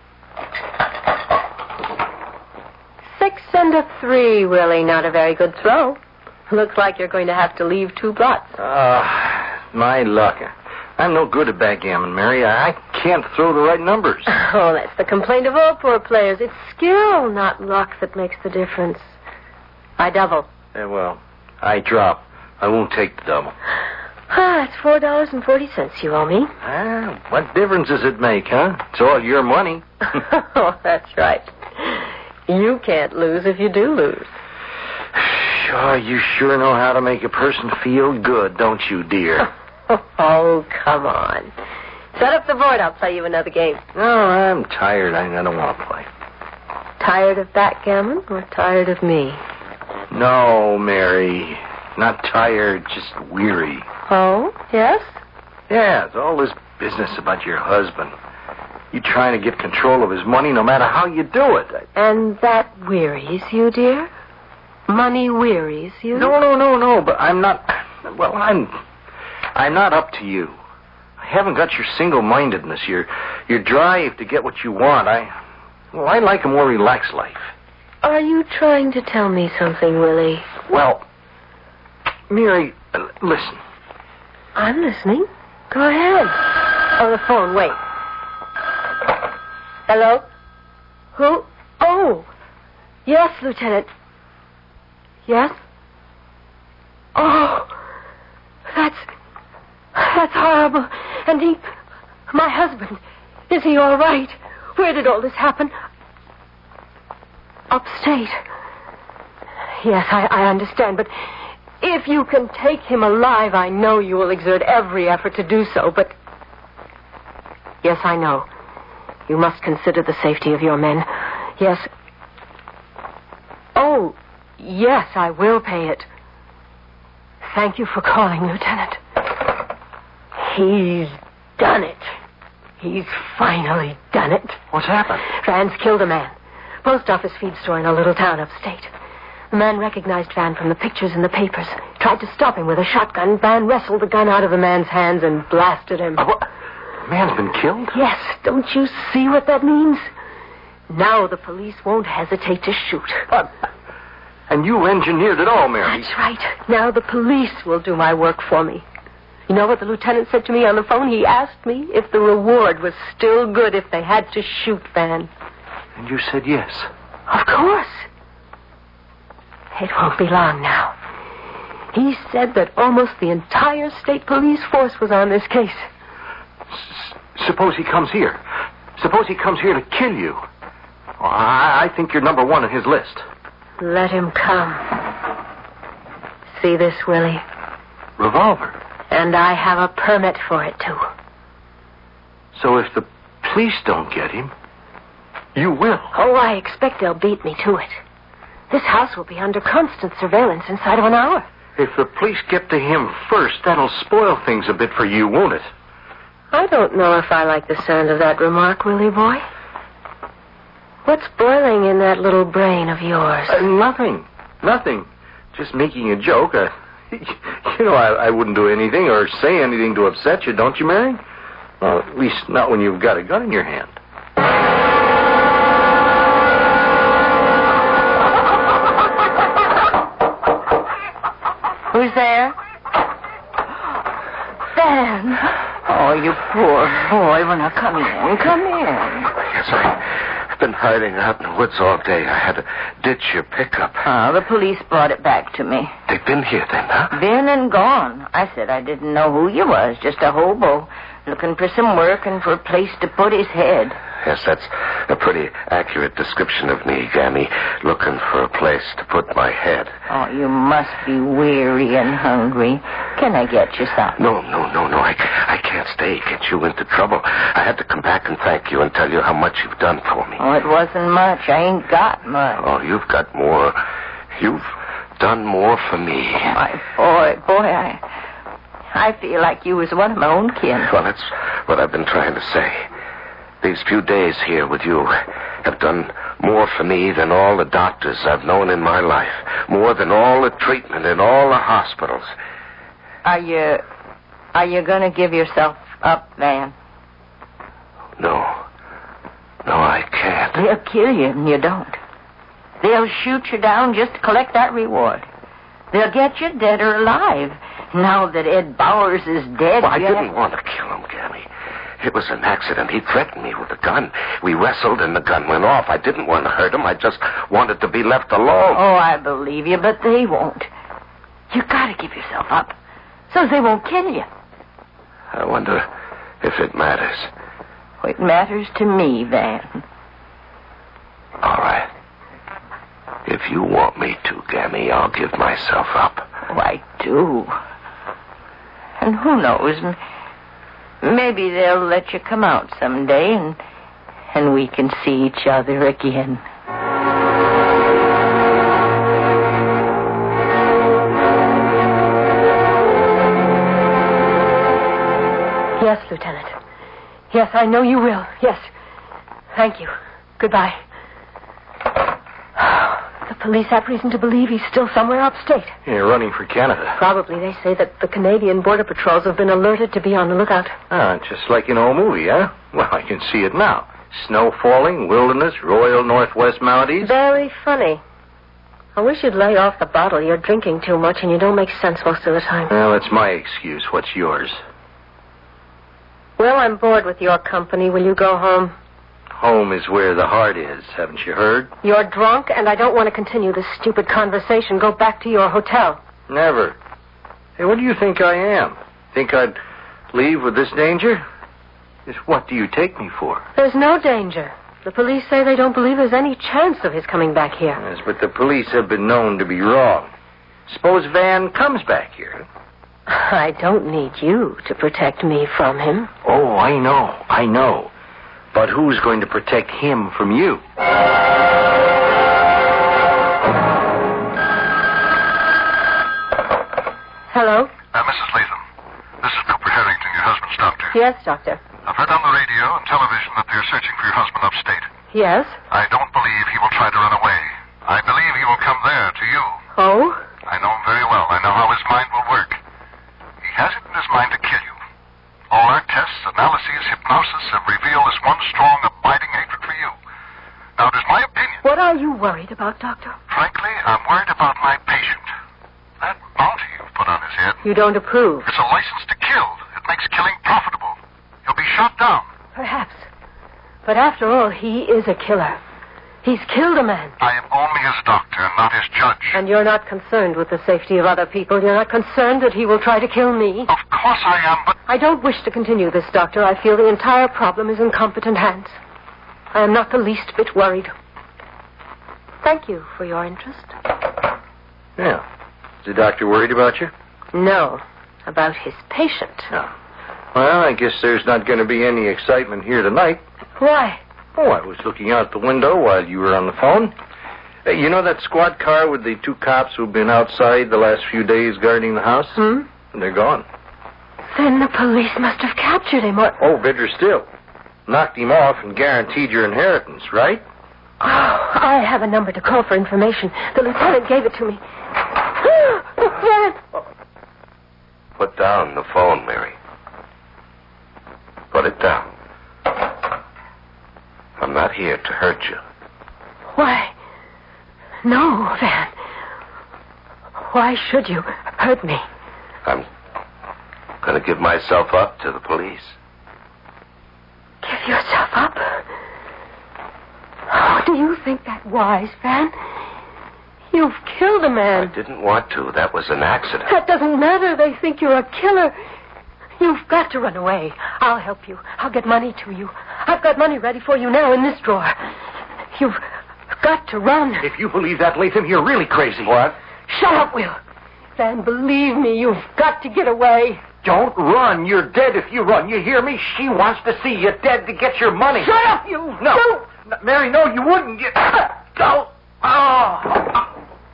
6 and a 3, Willie. Not a very good throw. Looks like you're going to have to leave 2 blots. My luck. I'm no good at backgammon, Mary. I can't throw the right numbers. Oh, that's the complaint of all poor players. It's skill, not luck, that makes the difference. I double. Well, I drop. I won't take the double. That's $4.40 you owe me. What difference does it make, huh? It's all your money. Oh, that's right. You can't lose if you do lose. Sure, you sure know how to make a person feel good, don't you, dear? Oh, come on. Set up the board. I'll play you another game. No, I'm tired. I don't want to play. Tired of backgammon or tired of me? No, Mary. Not tired, just weary. Oh, yes? Yeah, it's all this business about your husband. You trying to get control of his money no matter how you do it. And that wearies you, dear? Money wearies you? No, but I'm not... Well, I'm not up to you. I haven't got your single-mindedness, your drive to get what you want. I like a more relaxed life. Are you trying to tell me something, Willie? Well, Mary, listen. I'm listening. Go ahead. Oh, the phone, wait. Hello? Who? Oh, yes, Lieutenant. Yes? Oh, that's horrible. And my husband, is he all right? Where did all this happen? Upstate. Yes, I understand, but if you can take him alive, I know you will exert every effort to do so, but... Yes, I know. You must consider the safety of your men. Yes. Oh, yes, I will pay it. Thank you for calling, Lieutenant. He's done it. He's finally done it. What's happened? Van's killed a man. Post office feed store in a little town upstate. The man recognized Van from the pictures in the papers. Tried to stop him with a shotgun. Van wrestled the gun out of the man's hands and blasted him. What? The man's been killed? Yes. Don't you see what that means? Now the police won't hesitate to shoot. But... And you engineered it all, Mary. That's right. Now the police will do my work for me. You know what the lieutenant said to me on the phone? He asked me if the reward was still good if they had to shoot Van. And you said yes. Of course. It won't be long now. He said that almost the entire state police force was on this case. Suppose he comes here. Suppose he comes here to kill you. Well, I think you're number one on his list. Let him come. See this, Willie? Revolver. And I have a permit for it, too. So if the police don't get him, you will. Oh, I expect they'll beat me to it. This house will be under constant surveillance inside of an hour. If the police get to him first, that'll spoil things a bit for you, won't it? I don't know if I like the sound of that remark, Willie boy. What's boiling in that little brain of yours? Nothing. Just making a joke. You know, I wouldn't do anything or say anything to upset you, don't you, Mary? Well, at least not when you've got a gun in your hand. Who's there? Van. Oh, you poor boy. Well, now, come in. Come in. Yes, I've been hiding out in the woods all day. I had to ditch your pickup. Oh, the police brought it back to me. They've been here then, huh? Been and gone. I said I didn't know who you was. Just a hobo looking for some work and for a place to put his head. Yes, that's a pretty accurate description of me, Gammy. Looking for a place to put my head. Oh, you must be weary and hungry. Can I get you something? No. I can't stay. Get you into trouble. I had to come back and thank you and tell you how much you've done for me. Oh, it wasn't much. I ain't got much. Oh, you've got more. You've done more for me. Oh, my boy, I feel like you was one of my own kin. Well, that's what I've been trying to say. These few days here with you have done more for me than all the doctors I've known in my life. More than all the treatment in all the hospitals. Are you going to give yourself up, Van? No, I can't. They'll kill you and you don't. They'll shoot you down just to collect that reward. They'll get you dead or alive. Now that Ed Bowers is dead... Well, I didn't want to kill him, Gammy. It was an accident. He threatened me with a gun. We wrestled and the gun went off. I didn't want to hurt him. I just wanted to be left alone. Oh, I believe you, but they won't. You got to give yourself up so they won't kill you. I wonder if it matters. Well, it matters to me, Van. All right. If you want me to, Gammy, I'll give myself up. Oh, I do. And who knows? Maybe they'll let you come out someday and we can see each other again. Yes, Lieutenant. Yes, I know you will. Yes. Thank you. Goodbye. The police have reason to believe he's still somewhere upstate. You're running for Canada. Probably. They say that the Canadian Border Patrols have been alerted to be on the lookout. Ah, just like an old movie, huh? Well, I can see it now. Snow falling, wilderness, Royal Northwest Mounties. Very funny. I wish you'd lay off the bottle. You're drinking too much and you don't make sense most of the time. Well, that's my excuse. What's yours? Well, I'm bored with your company. Will you go home? Home is where the heart is, haven't you heard? You're drunk, and I don't want to continue this stupid conversation. Go back to your hotel. Never. Hey, what do you think I am? Think I'd leave with this danger? Just what do you take me for? There's no danger. The police say they don't believe there's any chance of his coming back here. Yes, but the police have been known to be wrong. Suppose Van comes back here. I don't need you to protect me from him. Oh, I know. But who's going to protect him from you? Hello? Mrs. Latham. This is Cooper Harrington, your husband's doctor. Yes, doctor. I've heard on the radio and television that they're searching for your husband upstate. Yes? I don't believe he will try to run away. I believe he will come there to you. Oh? I know him very well. I know how his mind will work. He has it in his mind to kill you. All our tests, analyses, hypnosis have revealed this one strong, abiding hatred for you. Now, it is my opinion. What are you worried about, Doctor? Frankly, I'm worried about my patient. That bounty you've put on his head. You don't approve. It's a license to kill. It makes killing profitable. He'll be shot down. Perhaps. But after all, he is a killer. He's killed a man. I am only his doctor, not his judge. And you're not concerned with the safety of other people. You're not concerned that he will try to kill me. Of course I am, but... I don't wish to continue this, Doctor. I feel the entire problem is in competent hands. I am not the least bit worried. Thank you for your interest. Yeah. Is the doctor worried about you? No, about his patient. No. Well, I guess there's not going to be any excitement here tonight. Why? Oh, I was looking out the window while you were on the phone. Hey, you know that squad car with the 2 cops who've been outside the last few days guarding the house? They're gone. Then the police must have captured him, or... Oh, better still. Knocked him off and guaranteed your inheritance, right? Oh, I have a number to call for information. The lieutenant gave it to me. Put down the phone, Mary. Put it down. I'm not here to hurt you. Why? No, Van. Why should you hurt hurt me. I'm going to give myself up to the police. Give yourself up? Oh, do you think that wise, Van? You've killed a man. I didn't want to. That was an accident. That doesn't matter. They think you're a killer. You've got to run away. I'll help you. I'll get money to you. I've got money ready for you now in this drawer. You've got to run. If you believe that, Latham, you're really crazy. What? Shut up, Will. Van, believe me, you've got to get away. Don't run. You're dead if you run. You hear me? She wants to see you dead to get your money. Shut up, you! No. Mary, no, you wouldn't. Don't. Oh.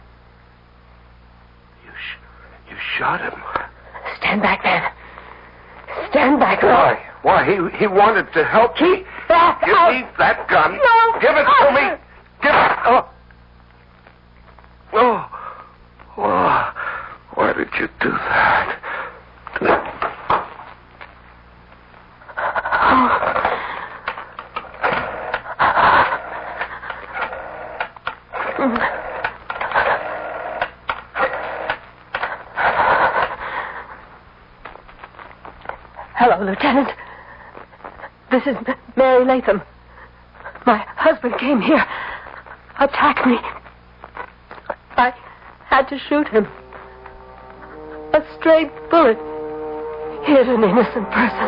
You shot him. Stand back, Van. Stand back. Why? He wanted to help me. Keep back. Give me that gun. No. Give it to me. Give it. Oh. Why did you do that? Hello, Lieutenant. This is Mary Latham. My husband came here, attacked me. I had to shoot him. A stray bullet hit an innocent person.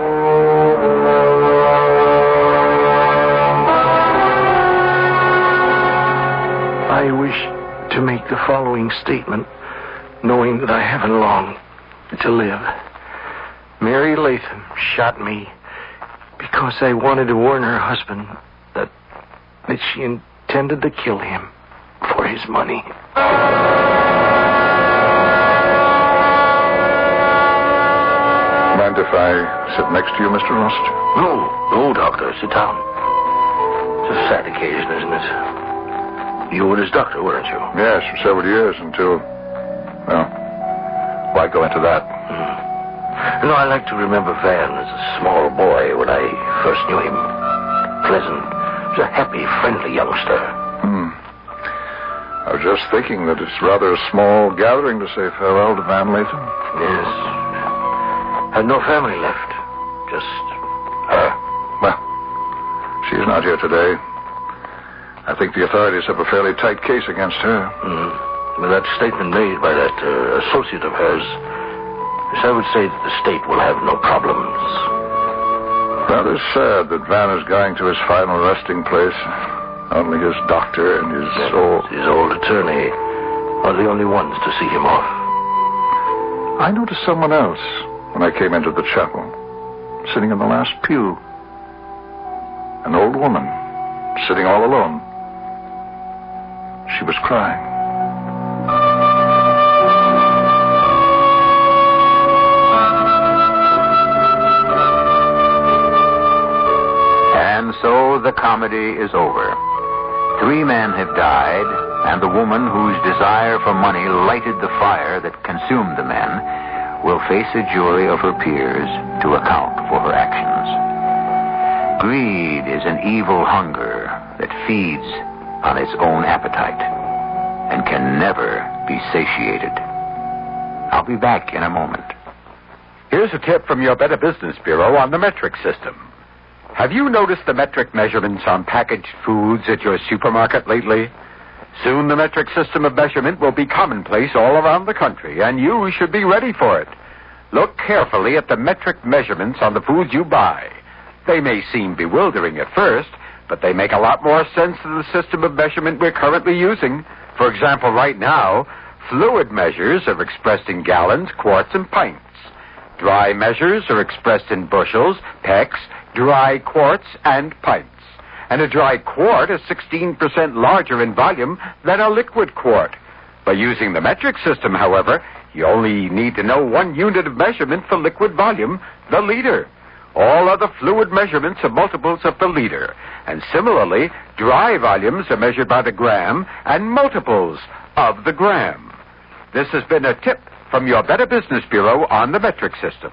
I wish to make the following statement, knowing that I haven't long to live. Mary Latham shot me because I wanted to warn her husband that she intended to kill him for his money. Mind if I sit next to you, Mr. Rossiter? No, Doctor. Sit down. It's a sad occasion, isn't it? You were his doctor, weren't you? Yes, for several years until... Well, why go into that? You know, I like to remember Van as a small boy when I first knew him. Pleasant. He was a happy, friendly youngster. I was just thinking that it's rather a small gathering to say farewell to Van Latham. Yes. Had no family left. Just her. Well, she's not here today. I think the authorities have a fairly tight case against her. With that statement made by that associate of hers, I would say that the state will have no problems. Rather sad that Van is going to his final resting place. Only his doctor and his old attorney are the only ones to see him off. I noticed someone else when I came into the chapel, sitting in the last pew. An old woman, sitting all alone. She was crying. And so the comedy is over. 3 men have died, and the woman whose desire for money lighted the fire that consumed the men will face a jury of her peers to account for her actions. Greed is an evil hunger that feeds on its own appetite and can never be satiated. I'll be back in a moment. Here's a tip from your Better Business Bureau on the metric system. Have you noticed the metric measurements on packaged foods at your supermarket lately? Soon the metric system of measurement will be commonplace all around the country, and you should be ready for it. Look carefully at the metric measurements on the foods you buy. They may seem bewildering at first, but they make a lot more sense than the system of measurement we're currently using. For example, right now, fluid measures are expressed in gallons, quarts, and pints. Dry measures are expressed in bushels, pecks, dry quarts, and pints. And a dry quart is 16% larger in volume than a liquid quart. By using the metric system, however, you only need to know one unit of measurement for liquid volume, the liter. All other fluid measurements are multiples of the liter. And similarly, dry volumes are measured by the gram and multiples of the gram. This has been a tip from your Better Business Bureau on the metric system.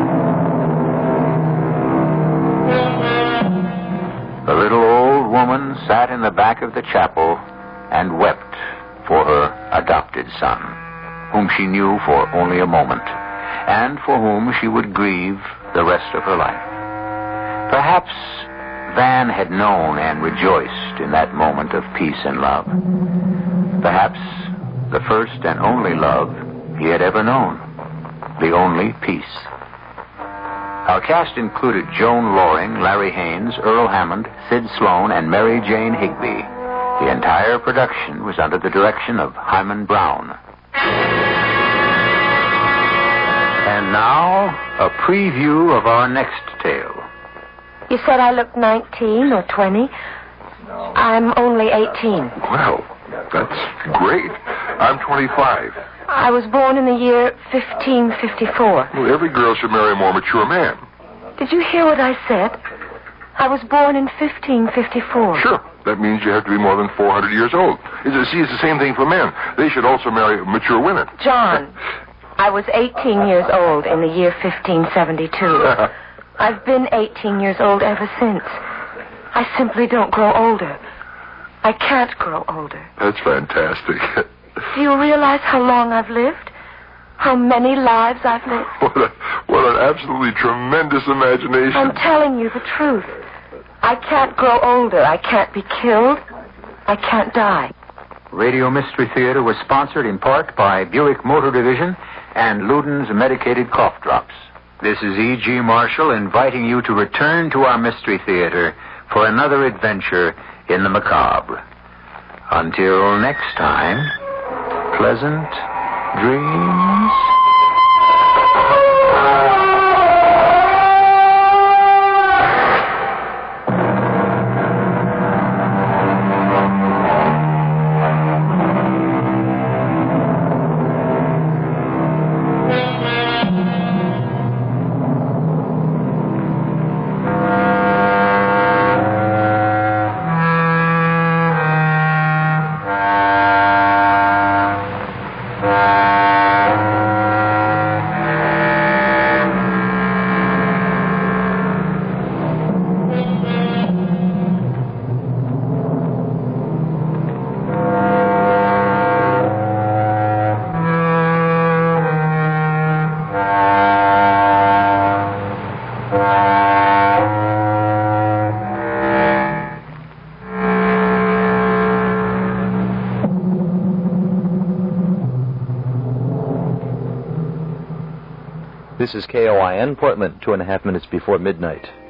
The little old woman woman sat in the back of the chapel and wept for her adopted son, whom she knew for only a moment, and for whom she would grieve the rest of her life. Perhaps Van had known and rejoiced in that moment of peace and love. Perhaps the first and only love he had ever known. The only peace. Our cast included Joan Loring, Larry Haynes, Earl Hammond, Sid Sloan, and Mary Jane Higby. The entire production was under the direction of Hyman Brown. And now, a preview of our next tale. You said I looked 19 or 20. I'm only 18. Well, that's great. I'm 25. I was born in the year 1554. Well, every girl should marry a more mature man. Did you hear what I said? I was born in 1554. Sure. That means you have to be more than 400 years old. It's the same thing for men. They should also marry mature women. John, I was 18 years old in the year 1572. I've been 18 years old ever since. I simply don't grow older. I can't grow older. That's fantastic. Do you realize how long I've lived? How many lives I've lived? What an absolutely tremendous imagination. I'm telling you the truth. I can't grow older. I can't be killed. I can't die. Radio Mystery Theater was sponsored in part by Buick Motor Division and Luden's Medicated Cough Drops. This is E.G. Marshall inviting you to return to our Mystery Theater for another adventure in the macabre. Until next time, pleasant dreams. This is KOIN, Portland, 2.5 minutes before midnight.